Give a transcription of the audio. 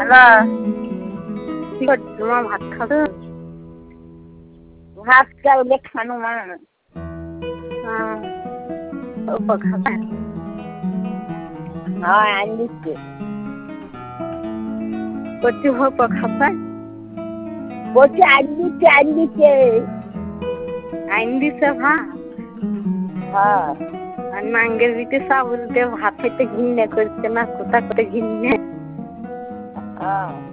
Hello, কি করছো মা? ভাত খাবে? ভাত চাউলে খানো মা। অল্প খাবে? হ্যাঁ, আনি দিচ্ছে। কচি অল্প খাবে? বলছি আনি দিচ্ছে। আইন দিছে ভাত? হ্যাঁ। আর নাঙ্গের বিটে চাউল দিয়ে ভাত খেতে ঘৃণা করছে না? কোথা করে ঘৃণা? হ্যাঁ।